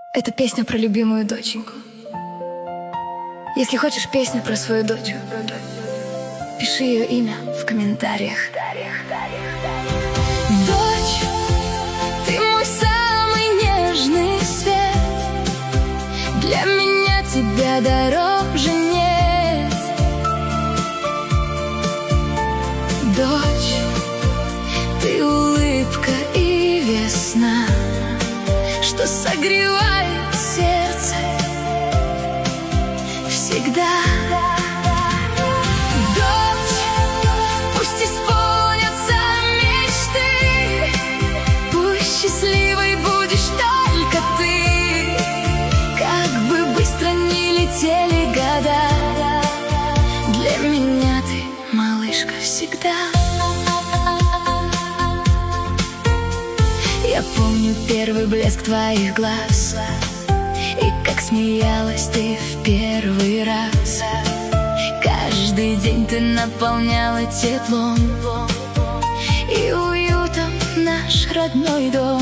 Это песня про любимую доченьку. Если хочешь песню про свою дочь, пиши ее имя в комментариях. Дочь, ты мой самый нежный свет. Для меня тебя дороже нет. Дочь, ты улыбка и весна, что согревает сердце всегда. Дочь, пусть исполнятся мечты, пусть счастливой будешь только ты. Как бы быстро ни летели года, для меня ты, малышка, всегда. Я помню первый блеск твоих глаз, и как смеялась ты в первый раз. Каждый день ты наполняла теплом и уютом наш родной дом.